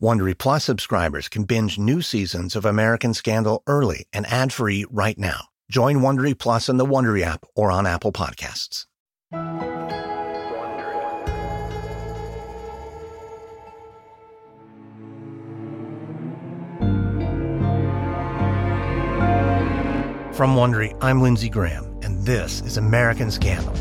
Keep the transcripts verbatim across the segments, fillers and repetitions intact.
Wondery Plus subscribers can binge new seasons of American Scandal early and ad-free right now. Join Wondery Plus in the Wondery app or on Apple Podcasts. From Wondery, I'm Lindsey Graham, and this is American Scandal.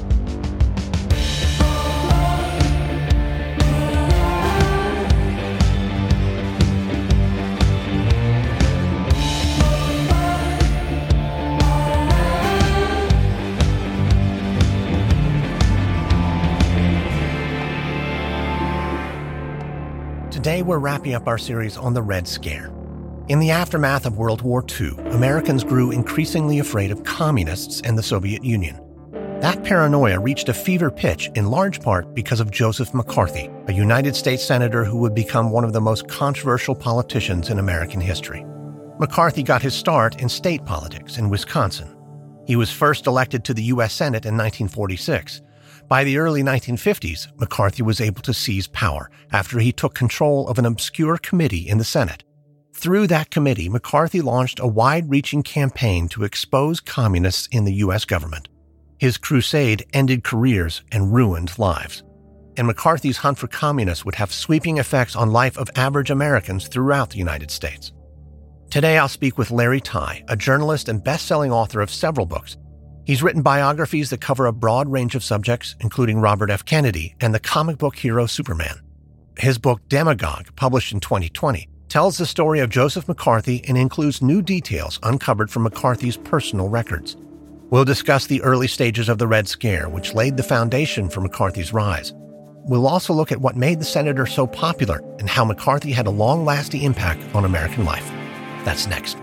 Today, we're wrapping up our series on the Red Scare. In the aftermath of World War Two, Americans grew increasingly afraid of communists and the Soviet Union. That paranoia reached a fever pitch in large part because of Joseph McCarthy, a United States senator who would become one of the most controversial politicians in American history. McCarthy got his start in state politics in Wisconsin. He was first elected to the U S Senate in nineteen forty-six. By the early nineteen fifties, McCarthy was able to seize power after he took control of an obscure committee in the Senate. Through that committee, McCarthy launched a wide-reaching campaign to expose communists in the U S government. His crusade ended careers and ruined lives. And McCarthy's hunt for communists would have sweeping effects on life of average Americans throughout the United States. Today, I'll speak with Larry Tye, a journalist and best-selling author of several books. He's written biographies that cover a broad range of subjects, including Robert F. Kennedy and the comic book hero Superman. His book, Demagogue, published in twenty twenty, tells the story of Joseph McCarthy and includes new details uncovered from McCarthy's personal records. We'll discuss the early stages of the Red Scare, which laid the foundation for McCarthy's rise. We'll also look at what made the senator so popular and how McCarthy had a long-lasting impact on American life. That's next.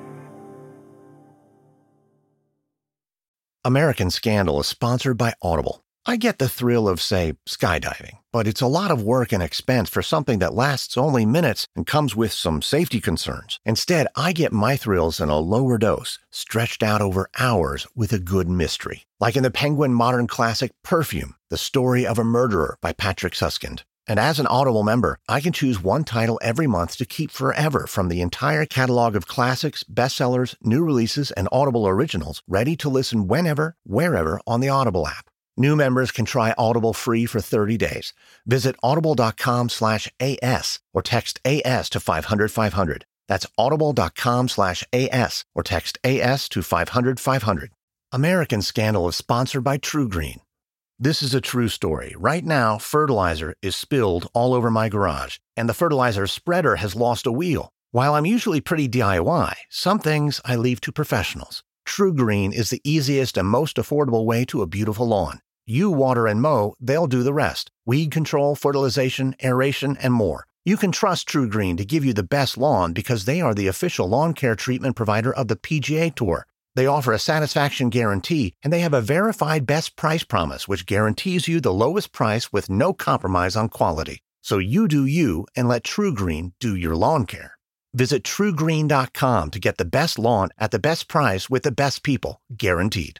American Scandal is sponsored by Audible. I get the thrill of, say, skydiving, but it's a lot of work and expense for something that lasts only minutes and comes with some safety concerns. Instead, I get my thrills in a lower dose, stretched out over hours with a good mystery. Like in the Penguin modern classic Perfume, The Story of a Murderer by Patrick Suskind. And as an Audible member, I can choose one title every month to keep forever from the entire catalog of classics, bestsellers, new releases, and Audible originals, ready to listen whenever, wherever on the Audible app. New members can try Audible free for thirty days. Visit audible.com slash AS or text A S to five hundred five hundred. That's audible.com slash AS or text A S to five hundred five hundred. American Scandal is sponsored by TruGreen. This is a true story. Right now, fertilizer is spilled all over my garage, and the fertilizer spreader has lost a wheel. While I'm usually pretty D I Y, some things I leave to professionals. TruGreen is the easiest and most affordable way to a beautiful lawn. You water and mow, they'll do the rest. Weed control, fertilization, aeration, and more. You can trust TruGreen to give you the best lawn because they are the official lawn care treatment provider of the P G A Tour. They offer a satisfaction guarantee, and they have a verified best price promise, which guarantees you the lowest price with no compromise on quality. So you do you and let TruGreen do your lawn care. Visit True Green dot com to get the best lawn at the best price with the best people, guaranteed.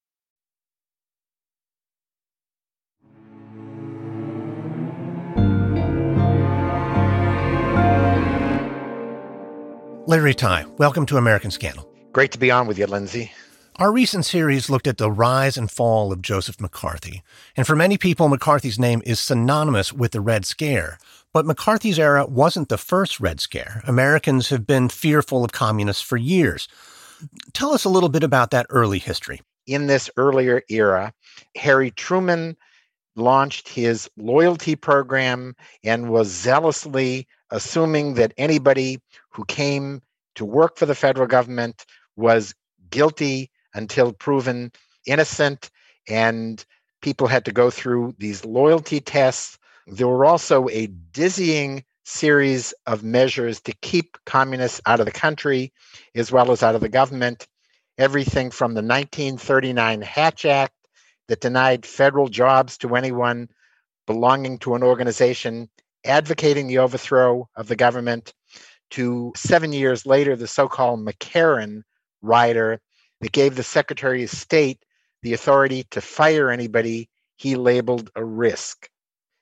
Larry Tye, welcome to American Scandal. Great to be on with you, Lindsey. Our recent series looked at the rise and fall of Joseph McCarthy. And for many people, McCarthy's name is synonymous with the Red Scare. But McCarthy's era wasn't the first Red Scare. Americans have been fearful of communists for years. Tell us a little bit about that early history. In this earlier era, Harry Truman launched his loyalty program and was zealously assuming that anybody who came to work for the federal government was guilty until proven innocent, and people had to go through these loyalty tests. There were also a dizzying series of measures to keep communists out of the country as well as out of the government. Everything from the nineteen thirty-nine Hatch Act that denied federal jobs to anyone belonging to an organization advocating the overthrow of the government, to seven years later, the so-called McCarran rider that gave the Secretary of State the authority to fire anybody he labeled a risk.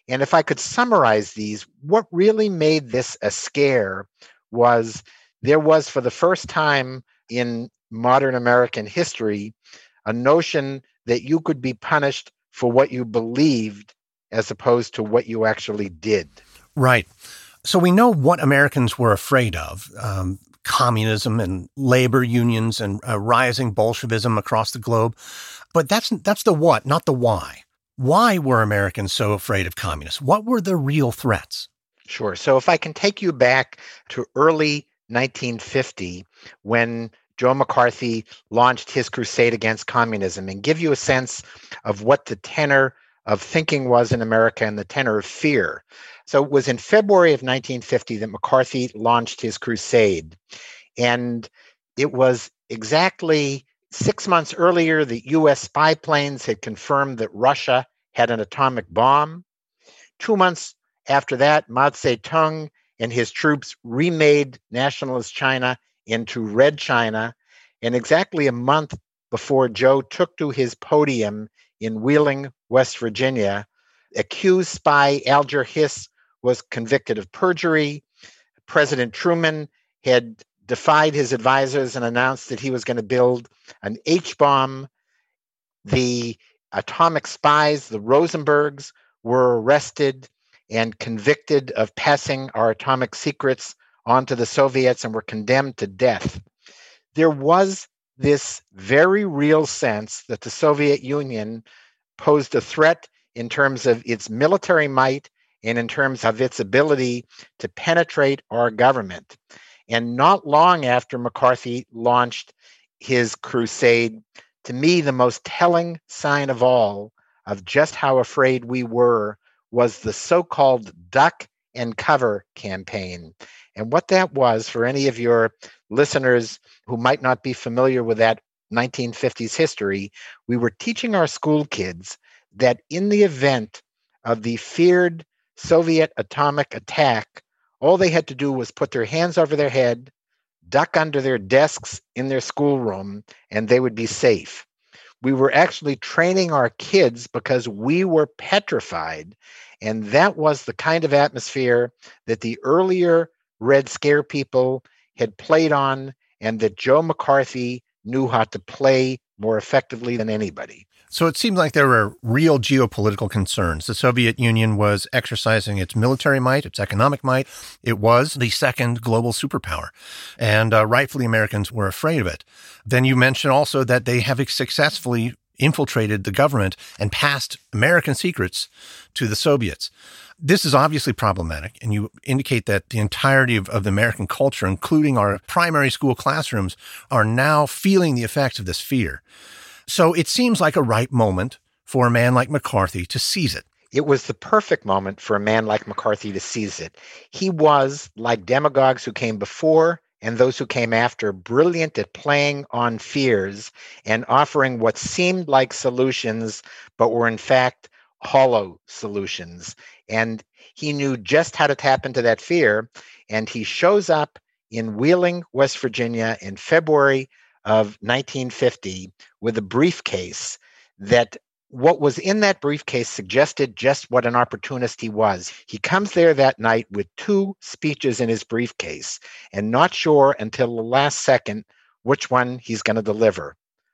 And if I could summarize these, what really made this a scare was there was, for the first time in modern American history, a notion that you could be punished for what you believed as opposed to what you actually did. Right. So we know what Americans were afraid of. Um, communism and labor unions and uh, rising Bolshevism across the globe. But that's that's the what, not the why. Why were Americans so afraid of communists? What were the real threats? Sure. So if I can take you back to early nineteen fifty, when Joe McCarthy launched his crusade against communism, and give you a sense of what the tenor of thinking was in America and the tenor of fear. So it was in February of nineteen fifty that McCarthy launched his crusade. And it was exactly six months earlier that U S spy planes had confirmed that Russia had an atomic bomb. Two months after that, Mao Zedong and his troops remade nationalist China into Red China. And exactly a month before Joe took to his podium in Wheeling, West Virginia, accused spy Alger Hiss was convicted of perjury. President Truman had defied his advisors and announced that he was going to build an H-bomb. The atomic spies, the Rosenbergs, were arrested and convicted of passing our atomic secrets on to the Soviets and were condemned to death. There was this very real sense that the Soviet Union posed a threat in terms of its military might and in terms of its ability to penetrate our government. And not long after McCarthy launched his crusade, to me, the most telling sign of all of just how afraid we were was the so-called duck and cover campaign. And what that was, for any of your listeners who might not be familiar with that nineteen fifties history, we were teaching our school kids that in the event of the feared Soviet atomic attack, all they had to do was put their hands over their head, duck under their desks in their schoolroom, and they would be safe. We were actually training our kids because we were petrified. And that was the kind of atmosphere that the earlier Red Scare people had played on, and that Joe McCarthy knew how to play more effectively than anybody. So it seemed like there were real geopolitical concerns. The Soviet Union was exercising its military might, its economic might. It was the second global superpower, and uh, rightfully Americans were afraid of it. Then you mentioned also that they have successfully infiltrated the government and passed American secrets to the Soviets. This is obviously problematic, and you indicate that the entirety of, of the American culture, including our primary school classrooms, are now feeling the effects of this fear. So it seems like a right moment for a man like McCarthy to seize it. It was the perfect moment for a man like McCarthy to seize it. He was, like demagogues who came before and those who came after, brilliant at playing on fears and offering what seemed like solutions, but were in fact hollow solutions. And he knew just how to tap into that fear. And he shows up in Wheeling, West Virginia in February of nineteen fifty with a briefcase that what was in that briefcase suggested just what an opportunist he was. He comes there that night with two speeches in his briefcase and not sure until the last second which one he's going to deliver.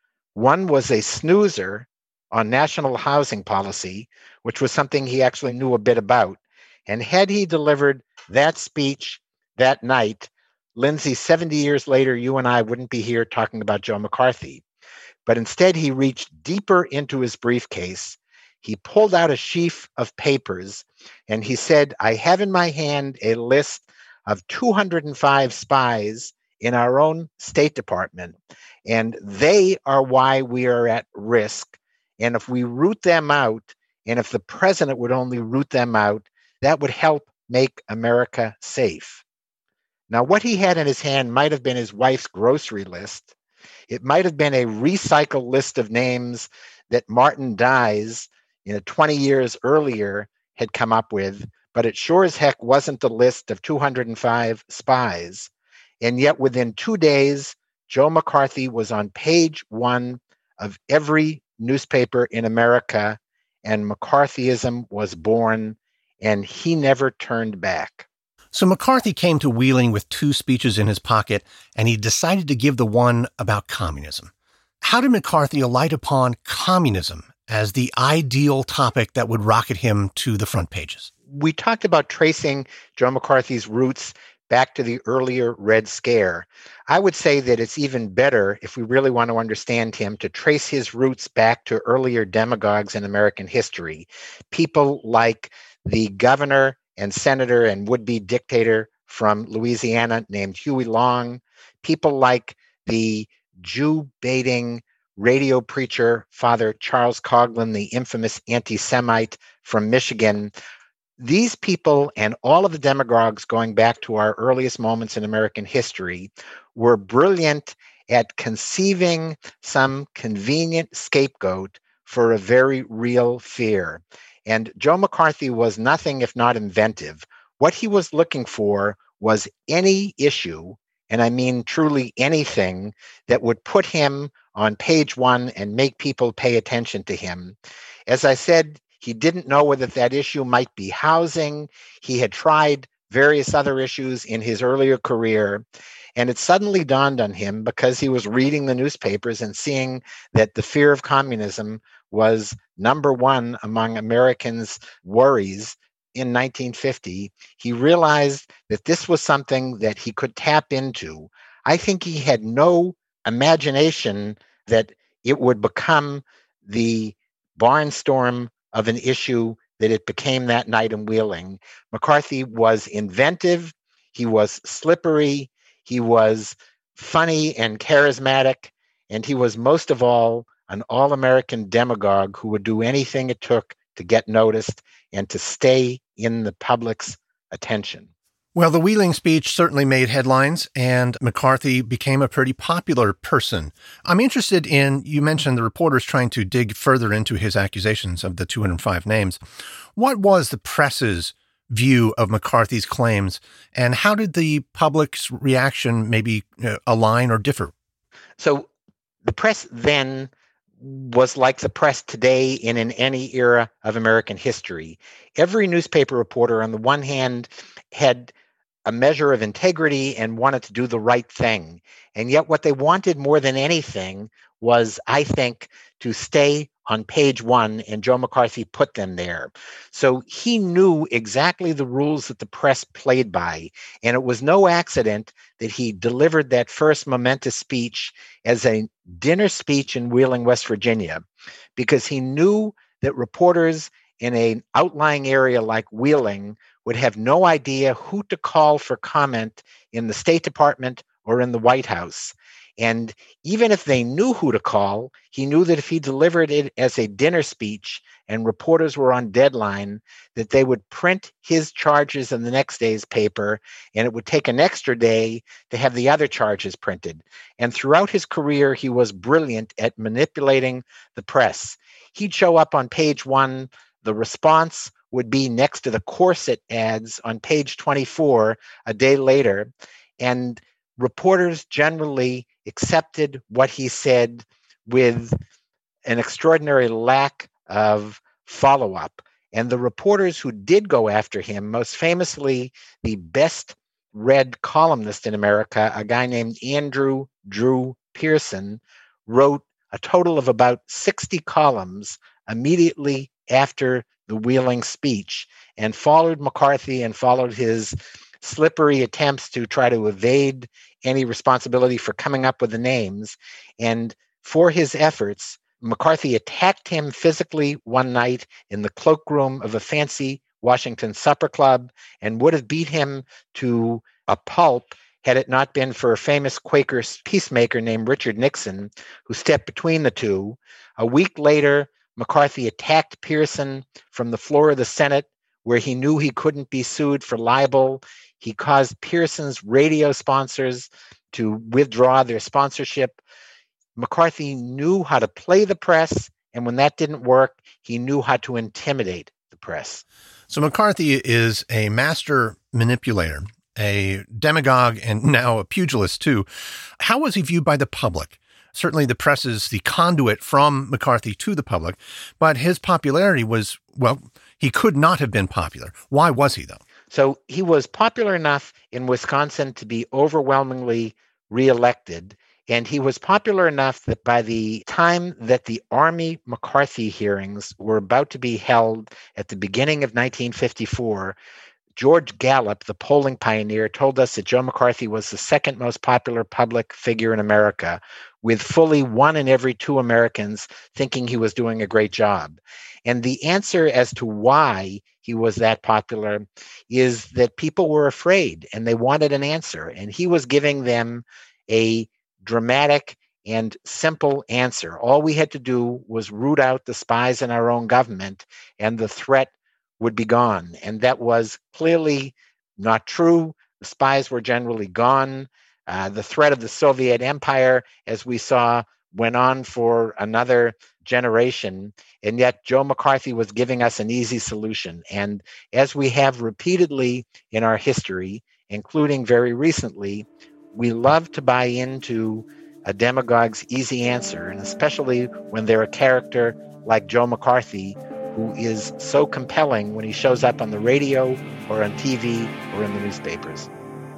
One was a snoozer on national housing policy, which was something he actually knew a bit about. And had he delivered that speech that night, Lindsay, seventy years later, you and I wouldn't be here talking about Joe McCarthy. But instead, he reached deeper into his briefcase. He pulled out a sheaf of papers, and he said, I have in my hand a list of two hundred five spies in our own State Department, and they are why we are at risk. And if we root them out, and if the president would only root them out, that would help make America safe. Now, what he had in his hand might have been his wife's grocery list. It might have been a recycled list of names that Martin Dies, you know, twenty years earlier had come up with, but it sure as heck wasn't the list of two hundred five spies. And yet within two days, Joe McCarthy was on page one of every newspaper in America, and McCarthyism was born, and he never turned back. So McCarthy came to Wheeling with two speeches in his pocket, and he decided to give the one about communism. How did McCarthy alight upon communism as the ideal topic that would rocket him to the front pages? We talked about tracing Joe McCarthy's roots back to the earlier Red Scare. I would say that it's even better, if we really want to understand him, to trace his roots back to earlier demagogues in American history. People like the governor and senator and would-be dictator from Louisiana named Huey Long, people like the Jew-baiting radio preacher, Father Charles Coughlin, the infamous anti-Semite from Michigan. These people and all of the demagogues going back to our earliest moments in American history were brilliant at conceiving some convenient scapegoat for a very real fear. And Joe McCarthy was nothing if not inventive. What he was looking for was any issue, and I mean truly anything, that would put him on page one and make people pay attention to him. As I said, he didn't know whether that issue might be housing. He had tried various other issues in his earlier career, and it suddenly dawned on him because he was reading the newspapers and seeing that the fear of communism was number one among Americans' worries in nineteen fifty. He realized that this was something that he could tap into. I think he had no imagination that it would become the barnstorm of an issue that it became that night in Wheeling. McCarthy was inventive, he was slippery, he was funny and charismatic, and he was most of all an all-American demagogue who would do anything it took to get noticed and to stay in the public's attention. Well, the Wheeling speech certainly made headlines, and McCarthy became a pretty popular person. I'm interested in, you mentioned the reporters trying to dig further into his accusations of the two hundred five names. What was the press's view of McCarthy's claims, and how did the public's reaction maybe uh, align or differ? So the press then was like the press today and in any era of American history. Every newspaper reporter, on the one hand, had a measure of integrity and wanted to do the right thing. And yet what they wanted more than anything was, I think, to stay on page one, and Joe McCarthy put them there. So he knew exactly the rules that the press played by, and it was no accident that he delivered that first momentous speech as a dinner speech in Wheeling, West Virginia, because he knew that reporters in an outlying area like Wheeling would have no idea who to call for comment in the State Department or in the White House. And even if they knew who to call, he knew that if he delivered it as a dinner speech and reporters were on deadline, that they would print his charges in the next day's paper, and it would take an extra day to have the other charges printed. And throughout his career, he was brilliant at manipulating the press. He'd show up on page one. The response would be next to the corset ads on page twenty-four a day later. And reporters generally accepted what he said with an extraordinary lack of follow-up. And the reporters who did go after him, most famously the best read columnist in America, a guy named Andrew Drew Pearson, wrote a total of about sixty columns immediately after the Wheeling speech and followed McCarthy and followed his slippery attempts to try to evade any responsibility for coming up with the names. And for his efforts, McCarthy attacked him physically one night in the cloakroom of a fancy Washington supper club and would have beat him to a pulp had it not been for a famous Quaker peacemaker named Richard Nixon, who stepped between the two. A week later, McCarthy attacked Pearson from the floor of the Senate, where he knew he couldn't be sued for libel. He caused Pearson's radio sponsors to withdraw their sponsorship. McCarthy knew how to play the press, and when that didn't work, he knew how to intimidate the press. So McCarthy is a master manipulator, a demagogue, and now a pugilist too. How was he viewed by the public? Certainly the press is the conduit from McCarthy to the public, but his popularity was, well, He could not have been popular. Why was he, though? So he was popular enough in Wisconsin to be overwhelmingly reelected. And he was popular enough that by the time that the Army McCarthy hearings were about to be held at the beginning of nineteen fifty-four, George Gallup, the polling pioneer, told us that Joe McCarthy was the second most popular public figure in America, with fully one in every two Americans thinking he was doing a great job. And the answer as to why he was that popular is that people were afraid and they wanted an answer. And he was giving them a dramatic and simple answer. All we had to do was root out the spies in our own government and the threat would be gone. And that was clearly not true. The spies were generally gone. Uh, the threat of the Soviet Empire, as we saw, went on for another generation. And yet Joe McCarthy was giving us an easy solution. And as we have repeatedly in our history, including very recently, we love to buy into a demagogue's easy answer, and especially when they're a character like Joe McCarthy, who is so compelling when he shows up on the radio or on T V or in the newspapers.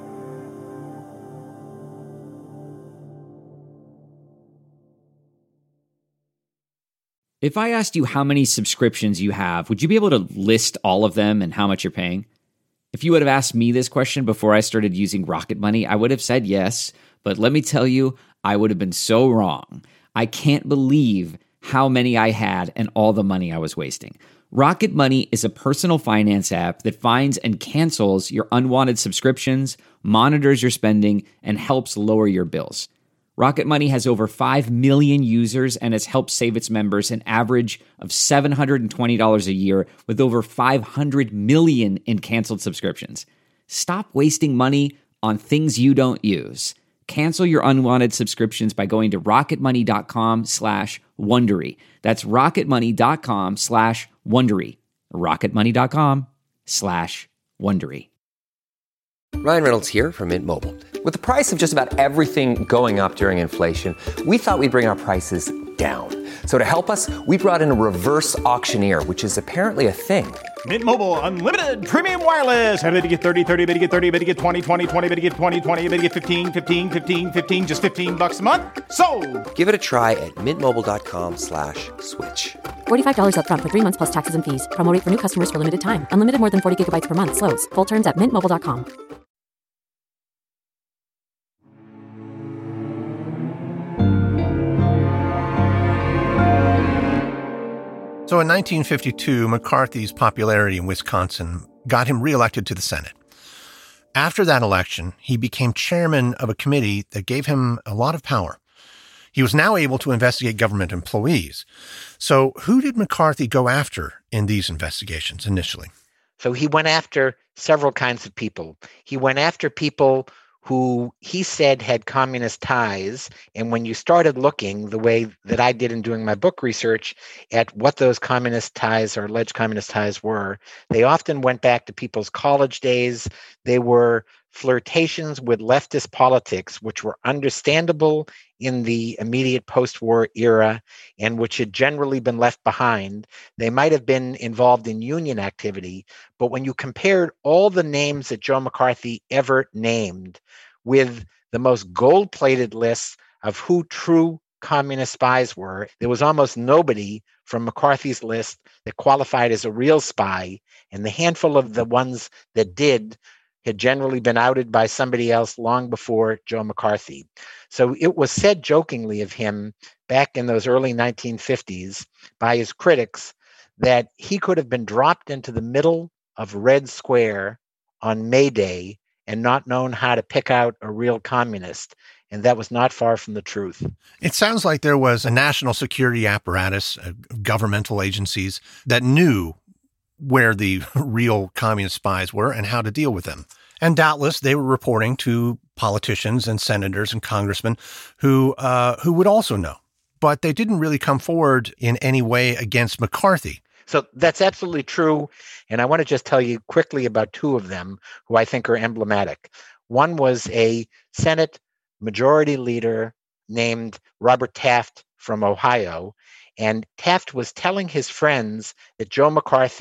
If I asked you how many subscriptions you have, would you be able to list all of them and how much you're paying? If you would have asked me this question before I started using Rocket Money, I would have said yes, but let me tell you, I would have been so wrong. I can't believe how many I had and all the money I was wasting. Rocket Money is a personal finance app that finds and cancels your unwanted subscriptions, monitors your spending, and helps lower your bills. Rocket Money has over five million users and has helped save its members an average of seven hundred twenty dollars a year with over five hundred million in canceled subscriptions. Stop wasting money on things you don't use. Cancel your unwanted subscriptions by going to rocketmoney.com slash Wondery. That's rocketmoney.com slash Wondery. rocketmoney.com slash Wondery. Ryan Reynolds here from Mint Mobile. With the price of just about everything going up during inflation, we thought we'd bring our prices down. So to help us, we brought in a reverse auctioneer, which is apparently a thing. Mint Mobile Unlimited Premium Wireless. How to get thirty, thirty, how to get thirty, how to get twenty, twenty, twenty, how to get twenty, twenty, how to get fifteen, fifteen, fifteen, fifteen, just fifteen bucks a month? Sold! Give it a try at mintmobile.com slash switch. forty-five dollars up front for three months plus taxes and fees. Promo rate for new customers for limited time. Unlimited more than forty gigabytes per month. Slows full terms at mint mobile dot com. So in nineteen fifty-two, McCarthy's popularity in Wisconsin got him reelected to the Senate. After that election, he became chairman of a committee that gave him a lot of power. He was now able to investigate government employees. So who did McCarthy go after in these investigations initially? So he went after several kinds of people. He went after people who he said had communist ties. And when you started looking the way that I did in doing my book research at what those communist ties or alleged communist ties were, they often went back to people's college days. They were flirtations with leftist politics, which were understandable in the immediate post-war era and which had generally been left behind. They might have been involved in union activity, but when you compared all the names that Joe McCarthy ever named with the most gold-plated lists of who true communist spies were, there was almost nobody from McCarthy's list that qualified as a real spy, and the handful of the ones that did had generally been outed by somebody else long before Joe McCarthy. So it was said jokingly of him back in those early nineteen fifties by his critics that he could have been dropped into the middle of Red Square on May Day and not known how to pick out a real communist. And that was not far from the truth. It sounds like there was a national security apparatus, uh, governmental agencies that knew where the real communist spies were and how to deal with them. And doubtless they were reporting to politicians and senators and congressmen who uh, who would also know. But they didn't really come forward in any way against McCarthy. So that's absolutely true. And I want to just tell you quickly about two of them who I think are emblematic. One was a Senate Majority Leader named Robert Taft from Ohio. And Taft was telling his friends that Joe McCarthy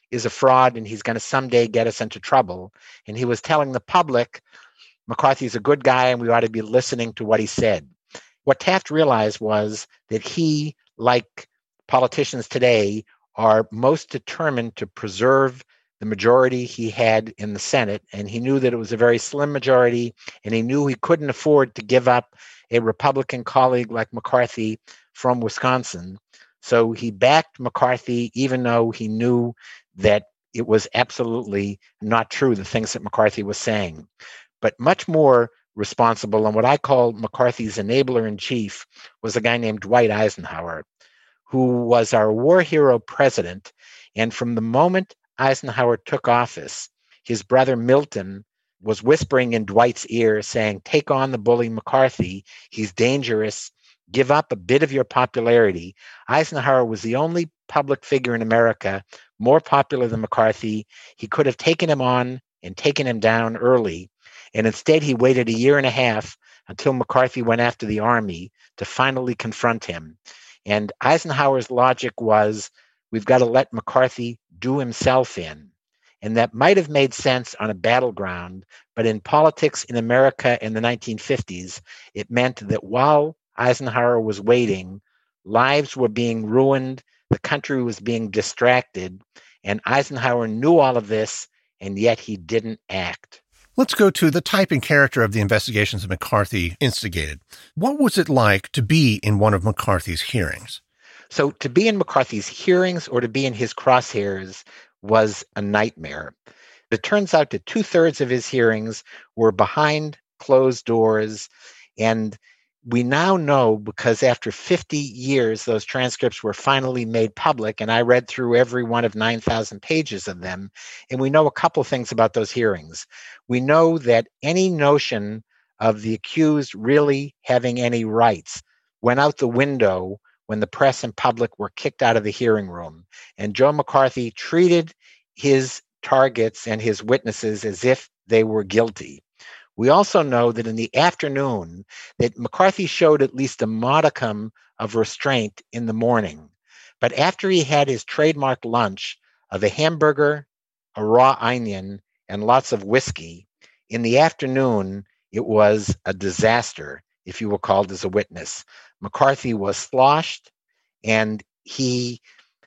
is a fraud and he's going to someday get us into trouble. And he was telling the public, McCarthy's a good guy and we ought to be listening to what he said. What Taft realized was that he, like politicians today, are most determined to preserve the majority he had in the Senate. And he knew that it was a very slim majority, and he knew he couldn't afford to give up a Republican colleague like McCarthy from Wisconsin. So he backed McCarthy, even though he knew that it was absolutely not true, the things that McCarthy was saying. But much more responsible, and what I call McCarthy's enabler-in-chief, was a guy named Dwight Eisenhower, who was our war hero president. And from the moment Eisenhower took office, his brother Milton was whispering in Dwight's ear saying, take on the bully McCarthy. He's dangerous. Give up a bit of your popularity. Eisenhower was the only public figure in America more popular than McCarthy. He could have taken him on and taken him down early. And instead, he waited a year and a half until McCarthy went after the army to finally confront him. And Eisenhower's logic was, we've got to let McCarthy do himself in. And that might have made sense on a battleground, but in politics in America in the nineteen fifties, it meant that while Eisenhower was waiting, lives were being ruined, the country was being distracted, and Eisenhower knew all of this, and yet he didn't act. Let's go to the type and character of the investigations that McCarthy instigated. What was it like to be in one of McCarthy's hearings? So to be in McCarthy's hearings or to be in his crosshairs was a nightmare. It turns out that two-thirds of his hearings were behind closed doors, and we now know, because after fifty years, those transcripts were finally made public, and I read through every one of nine thousand pages of them, and we know a couple things about those hearings. We know that any notion of the accused really having any rights went out the window when the press and public were kicked out of the hearing room. And Joe McCarthy treated his targets and his witnesses as if they were guilty. We also know that in the afternoon, that McCarthy showed at least a modicum of restraint in the morning. But after he had his trademark lunch of a hamburger, a raw onion, and lots of whiskey, in the afternoon, it was a disaster if you were called as a witness. McCarthy was sloshed, and he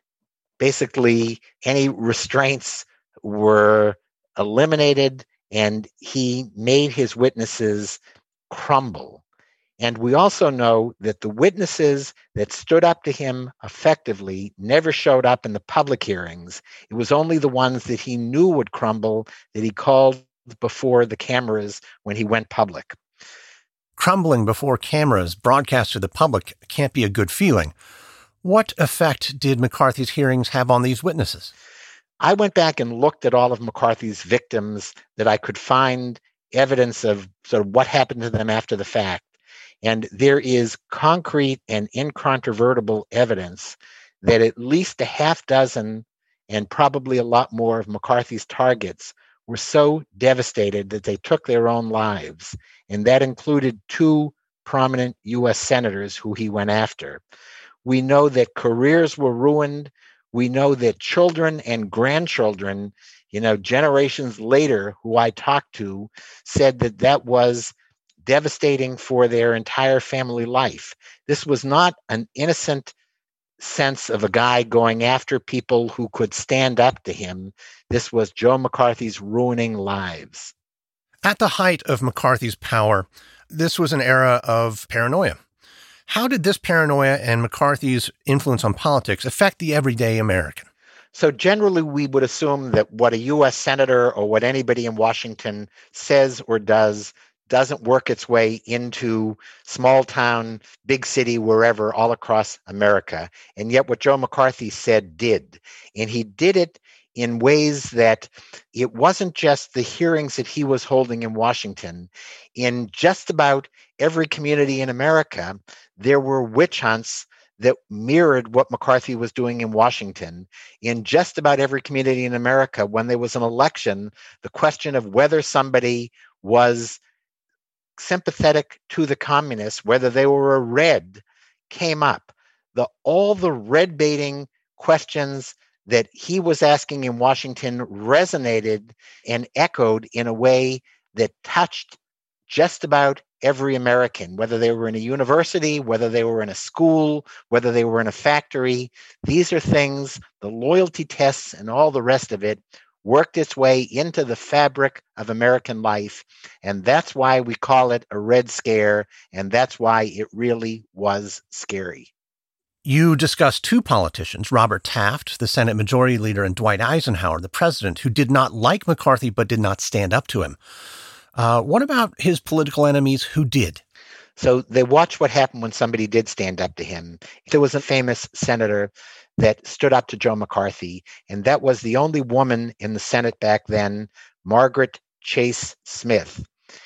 basically, any restraints were eliminated, and he made his witnesses crumble. And we also know that the witnesses that stood up to him effectively never showed up in the public hearings. It was only the ones that he knew would crumble that he called before the cameras when he went public. Crumbling before cameras broadcast to the public can't be a good feeling. What effect did McCarthy's hearings have on these witnesses? I went back and looked at all of McCarthy's victims that I could find evidence of sort of what happened to them after the fact. And there is concrete and incontrovertible evidence that at least a half dozen and probably a lot more of McCarthy's targets were so devastated that they took their own lives. And that included two prominent U S senators who he went after. We know that careers were ruined. We know that children and grandchildren, you know, generations later, who I talked to, said that that was devastating for their entire family life. This was not an innocent sense of a guy going after people who could stand up to him. This was Joe McCarthy's ruining lives. At the height of McCarthy's power, this was an era of paranoia. How did this paranoia and McCarthy's influence on politics affect the everyday American? So generally, we would assume that what a U S senator or what anybody in Washington says or does doesn't work its way into small town, big city, wherever, all across America. And yet what Joe McCarthy said did. And he did it in ways that it wasn't just the hearings that he was holding in Washington. In just about every community in America, there were witch hunts that mirrored what McCarthy was doing in Washington. In just about every community in America, when there was an election, the question of whether somebody was sympathetic to the communists, whether they were a red, came up. The, all the red baiting questions that he was asking in Washington resonated and echoed in a way that touched just about every American, whether they were in a university, whether they were in a school, whether they were in a factory. These are things, the loyalty tests and all the rest of it, worked its way into the fabric of American life. And that's why we call it a Red Scare. And that's why it really was scary. You discussed two politicians, Robert Taft, the Senate Majority Leader, and Dwight Eisenhower, the president, who did not like McCarthy but did not stand up to him. Uh, what about his political enemies who did? So they watched what happened when somebody did stand up to him. There was a famous senator that stood up to Joe McCarthy, and that was the only woman in the Senate back then, Margaret Chase Smith.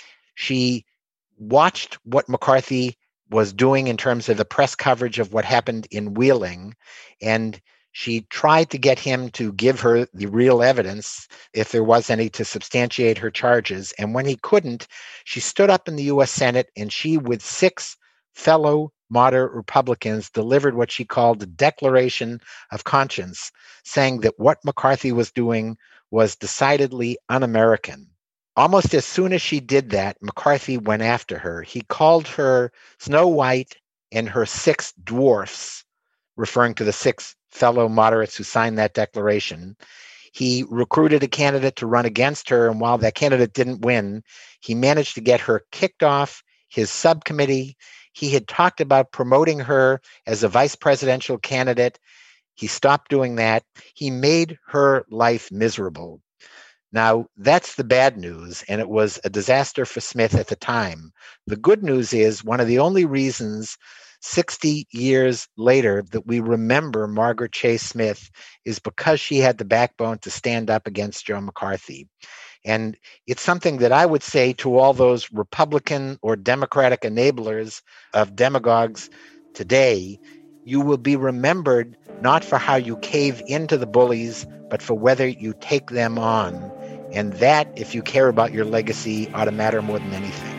She watched what McCarthy was doing in terms of the press coverage of what happened in Wheeling, and she tried to get him to give her the real evidence, if there was any, to substantiate her charges. And when he couldn't, she stood up in the U S Senate, and she, with six fellow moderate Republicans, delivered what she called a declaration of conscience, saying that what McCarthy was doing was decidedly un-American. Almost as soon as she did that, McCarthy went after her. He called her Snow White and her six dwarfs, referring to the six fellow moderates who signed that declaration. He recruited a candidate to run against her, and while that candidate didn't win, he managed to get her kicked off his subcommittee. He had talked about promoting her as a vice presidential candidate. He stopped doing that. He made her life miserable. Now, that's the bad news, and it was a disaster for Smith at the time. The good news is one of the only reasons sixty years later that we remember Margaret Chase Smith is because she had the backbone to stand up against Joe McCarthy. And it's something that I would say to all those Republican or Democratic enablers of demagogues today: you will be remembered not for how you cave into the bullies, but for whether you take them on. And that, if you care about your legacy, ought to matter more than anything.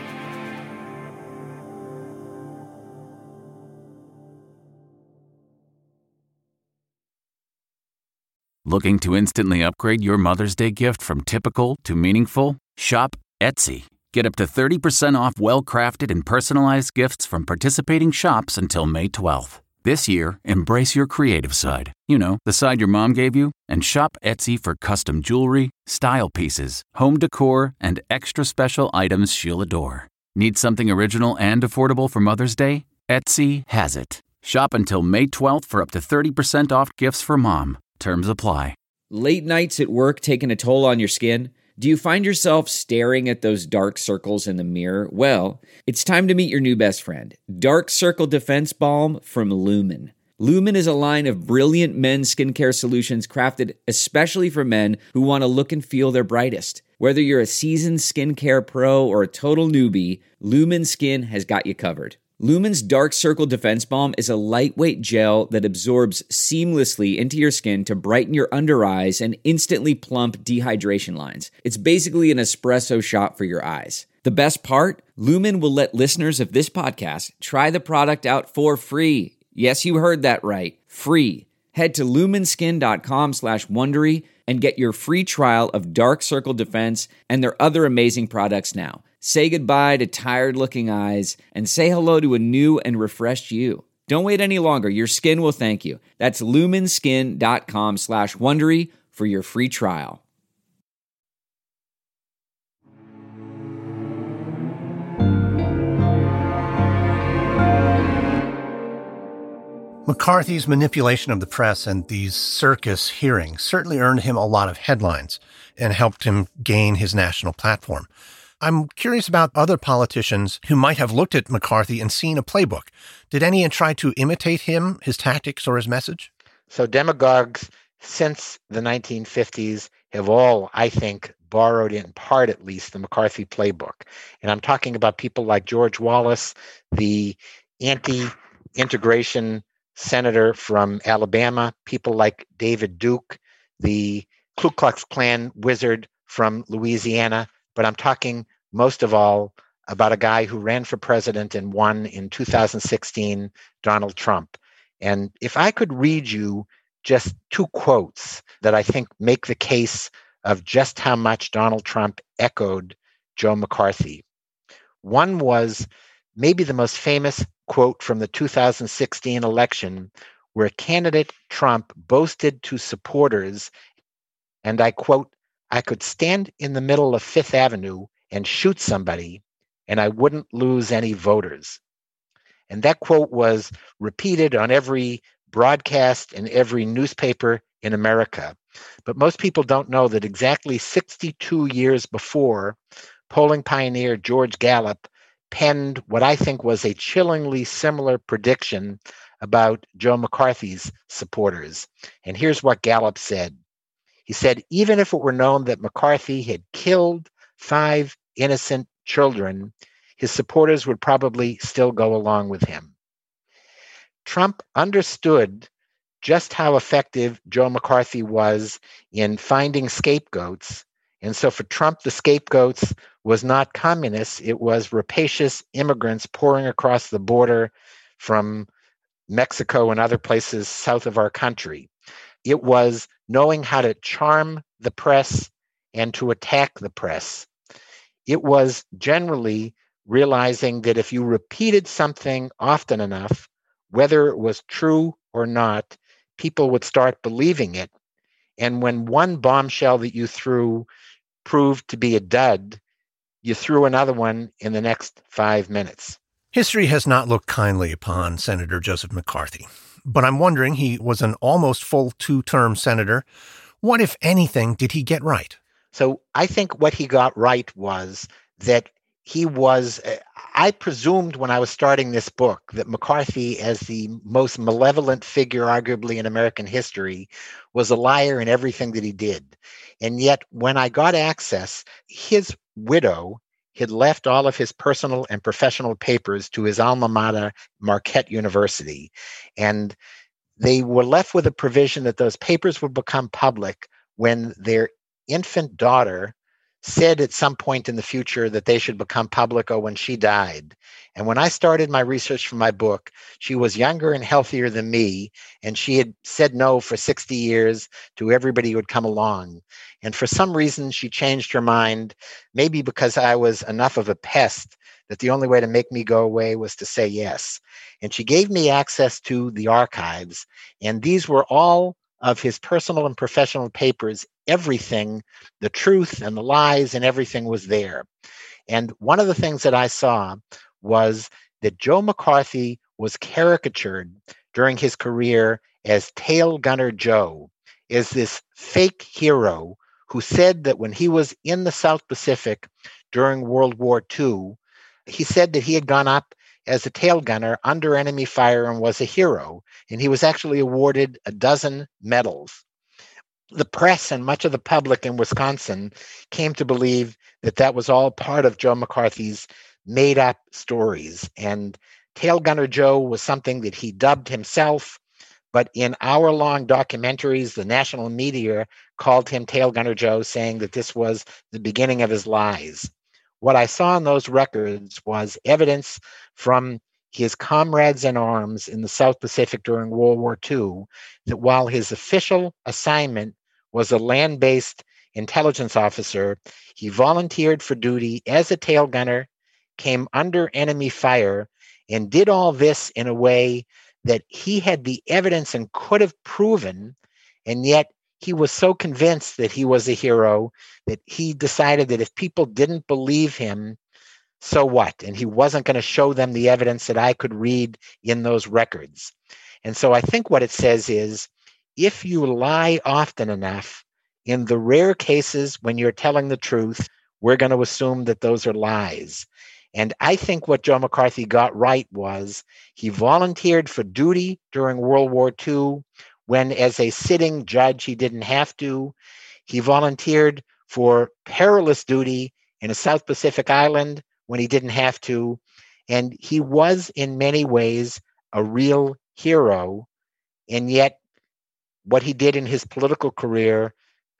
Looking to instantly upgrade your Mother's Day gift from typical to meaningful? Shop Etsy. Get up to thirty percent off well-crafted and personalized gifts from participating shops until May twelfth. This year, embrace your creative side. You know, the side your mom gave you. And shop Etsy for custom jewelry, style pieces, home decor, and extra special items she'll adore. Need something original and affordable for Mother's Day? Etsy has it. Shop until May twelfth for up to thirty percent off gifts for mom. Terms apply. Late nights at work taking a toll on your skin? Do you find yourself staring at those dark circles in the mirror? Well, it's time to meet your new best friend, Dark Circle Defense Balm from Lumen. Lumen is a line of brilliant men's skincare solutions crafted especially for men who want to look and feel their brightest. Whether you're a seasoned skincare pro or a total newbie, Lumen Skin has got you covered. Lumen's Dark Circle Defense Balm is a lightweight gel that absorbs seamlessly into your skin to brighten your under eyes and instantly plump dehydration lines. It's basically an espresso shot for your eyes. The best part? Lumen will let listeners of this podcast try the product out for free. Yes, you heard that right. Free. Head to lumenskin.com slash Wondery and get your free trial of Dark Circle Defense and their other amazing products now. Say goodbye to tired-looking eyes and say hello to a new and refreshed you. Don't wait any longer. Your skin will thank you. That's lumenskin.com slash Wondery for your free trial. McCarthy's manipulation of the press and these circus hearings certainly earned him a lot of headlines and helped him gain his national platform. I'm curious about other politicians who might have looked at McCarthy and seen a playbook. Did any try to imitate him, his tactics, or his message? So demagogues since the nineteen fifties have all, I think, borrowed in part at least the McCarthy playbook. And I'm talking about people like George Wallace, the anti-integration senator from Alabama, people like David Duke, the Ku Klux Klan wizard from Louisiana. But I'm talking most of all about a guy who ran for president and won in two thousand sixteen, Donald Trump. And if I could read you just two quotes that I think make the case of just how much Donald Trump echoed Joe McCarthy. One was maybe the most famous quote from the two thousand sixteen election, where candidate Trump boasted to supporters, and I quote, "I could stand in the middle of Fifth Avenue and shoot somebody, and I wouldn't lose any voters." And that quote was repeated on every broadcast in every newspaper in America. But most people don't know that exactly sixty-two years before, polling pioneer George Gallup penned what I think was a chillingly similar prediction about Joe McCarthy's supporters. And here's what Gallup said. He said, even if it were known that McCarthy had killed five innocent children, his supporters would probably still go along with him. Trump understood just how effective Joe McCarthy was in finding scapegoats. And so for Trump, the scapegoats was not communists. It was rapacious immigrants pouring across the border from Mexico and other places south of our country. It was knowing how to charm the press and to attack the press. It was generally realizing that if you repeated something often enough, whether it was true or not, people would start believing it. And when one bombshell that you threw proved to be a dud, you threw another one in the next five minutes. History has not looked kindly upon Senator Joseph McCarthy, but I'm wondering, he was an almost full two-term senator. What, if anything, did he get right? So I think what he got right was that he was, I presumed when I was starting this book that McCarthy, as the most malevolent figure arguably in American history, was a liar in everything that he did. And yet when I got access, his widow had left all of his personal and professional papers to his alma mater, Marquette University. And they were left with a provision that those papers would become public when their infant daughter said at some point in the future that they should become public, or when she died. And when I started my research for my book, she was younger and healthier than me, and she had said no for sixty years to everybody who would come along. And for some reason, she changed her mind, maybe because I was enough of a pest that the only way to make me go away was to say yes. And she gave me access to the archives, and these were all of his personal and professional papers. Everything, the truth and the lies and everything was there. And one of the things that I saw was that Joe McCarthy was caricatured during his career as Tail Gunner Joe, as this fake hero who said that when he was in the South Pacific during World War Two, he said that he had gone up as a tail gunner under enemy fire and was a hero. And he was actually awarded a dozen medals. The press and much of the public in Wisconsin came to believe that that was all part of Joe McCarthy's made-up stories. And Tail Gunner Joe was something that he dubbed himself, but in hour-long documentaries, the national media called him Tail Gunner Joe, saying that this was the beginning of his lies. What I saw in those records was evidence from his comrades in arms in the South Pacific during World War Two, that while his official assignment was a land-based intelligence officer, he volunteered for duty as a tail gunner, came under enemy fire, and did all this in a way that he had the evidence and could have proven, and yet he was so convinced that he was a hero that he decided that if people didn't believe him, so what? And he wasn't going to show them the evidence that I could read in those records. And so I think what it says is, if you lie often enough, in the rare cases when you're telling the truth, we're going to assume that those are lies. And I think what Joe McCarthy got right was he volunteered for duty during World War Two, when as a sitting judge, he didn't have to. He volunteered for perilous duty in a South Pacific island when he didn't have to. And he was in many ways a real hero. And yet what he did in his political career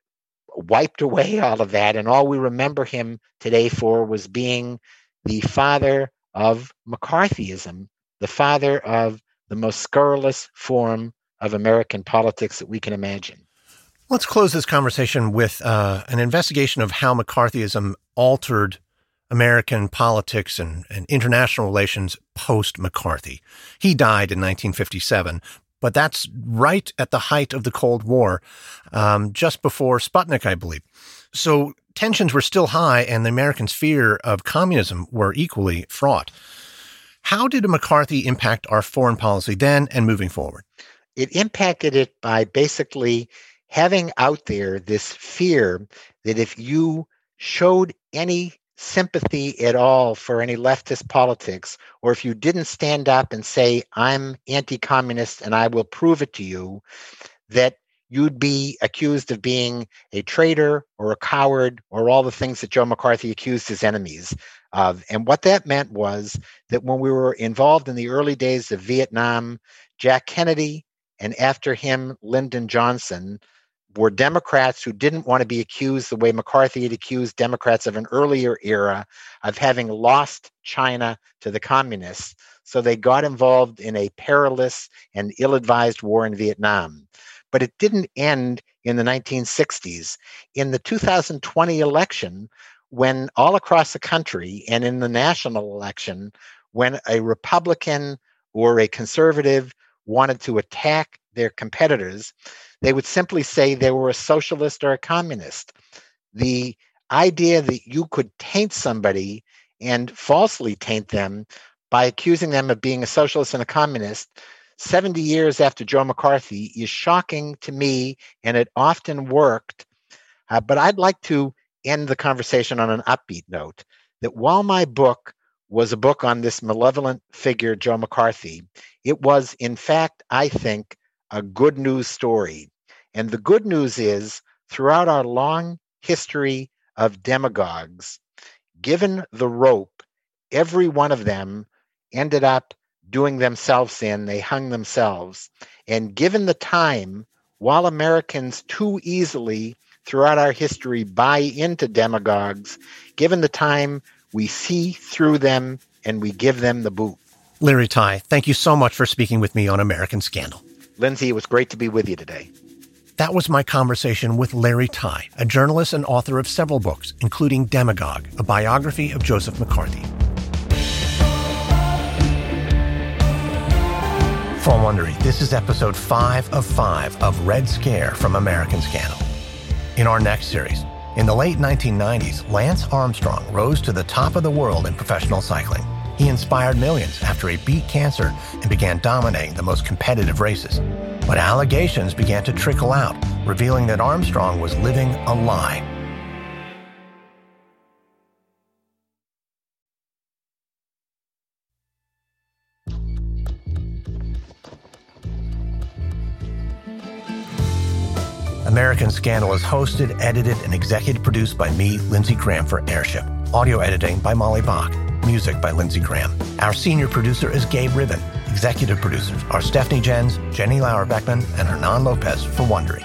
wiped away all of that. And all we remember him today for was being the father of McCarthyism, the father of the most scurrilous form of American politics that we can imagine. Let's close this conversation with uh, an investigation of how McCarthyism altered American politics and, and international relations post-McCarthy. He died in nineteen fifty-seven, but that's right at the height of the Cold War, um, just before Sputnik, I believe. So tensions were still high, and the Americans' fear of communism were equally fraught. How did McCarthy impact our foreign policy then and moving forward? It impacted it by basically having out there this fear that if you showed any sympathy at all for any leftist politics, or if you didn't stand up and say, I'm anti-communist and I will prove it to you, that you'd be accused of being a traitor or a coward or all the things that Joe McCarthy accused his enemies of. And what that meant was that when we were involved in the early days of Vietnam, Jack Kennedy and after him, Lyndon Johnson, were Democrats who didn't want to be accused the way McCarthy had accused Democrats of an earlier era of having lost China to the communists. So they got involved in a perilous and ill-advised war in Vietnam. But it didn't end in the nineteen sixties. In the two thousand twenty election, when all across the country and in the national election, when a Republican or a conservative wanted to attack their competitors, they would simply say they were a socialist or a communist. The idea that you could taint somebody and falsely taint them by accusing them of being a socialist and a communist seventy years after Joe McCarthy is shocking to me, and it often worked. Uh, but I'd like to end the conversation on an upbeat note, that while my book was a book on this malevolent figure, Joe McCarthy, it was, in fact, I think, a good news story. And the good news is, throughout our long history of demagogues, given the rope, every one of them ended up doing themselves in, they hung themselves. And given the time, while Americans too easily throughout our history buy into demagogues, given the time, we see through them and we give them the boot. Larry Tye, thank you so much for speaking with me on American Scandal. Lindsay, it was great to be with you today. That was my conversation with Larry Tye, a journalist and author of several books, including Demagogue, a biography of Joseph McCarthy. From Wondery, this is episode five of five of Red Scare from American Scandal. In our next series, in the late nineteen nineties, Lance Armstrong rose to the top of the world in professional cycling. He inspired millions after he beat cancer and began dominating the most competitive races. But allegations began to trickle out, revealing that Armstrong was living a lie. American Scandal is hosted, edited, and executive produced by me, Lindsey Graham, for Airship. Audio editing by Molly Bach. Music by Lindsey Graham. Our senior producer is Gabe Ribben. Executive producers are Stephanie Jens, Jenny Lauer-Beckman, and Hernan Lopez for Wondery.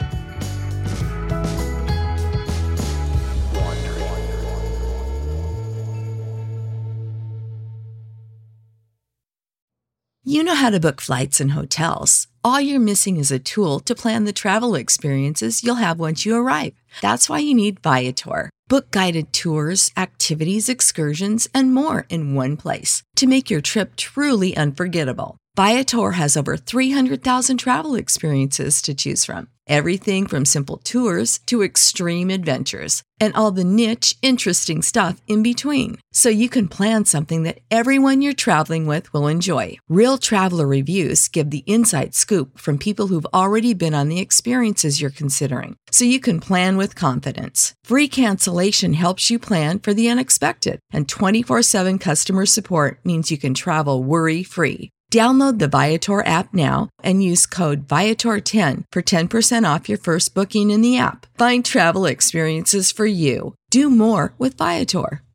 You know how to book flights and hotels. All you're missing is a tool to plan the travel experiences you'll have once you arrive. That's why you need Viator. Book guided tours, activities, excursions, and more in one place to make your trip truly unforgettable. Viator has over three hundred thousand travel experiences to choose from. Everything from simple tours to extreme adventures and all the niche, interesting stuff in between. So you can plan something that everyone you're traveling with will enjoy. Real traveler reviews give the inside scoop from people who've already been on the experiences you're considering. So you can plan with confidence. Free cancellation helps you plan for the unexpected. And twenty-four seven customer support means you can travel worry-free. Download the Viator app now and use code Viator ten for ten percent off your first booking in the app. Find travel experiences for you. Do more with Viator.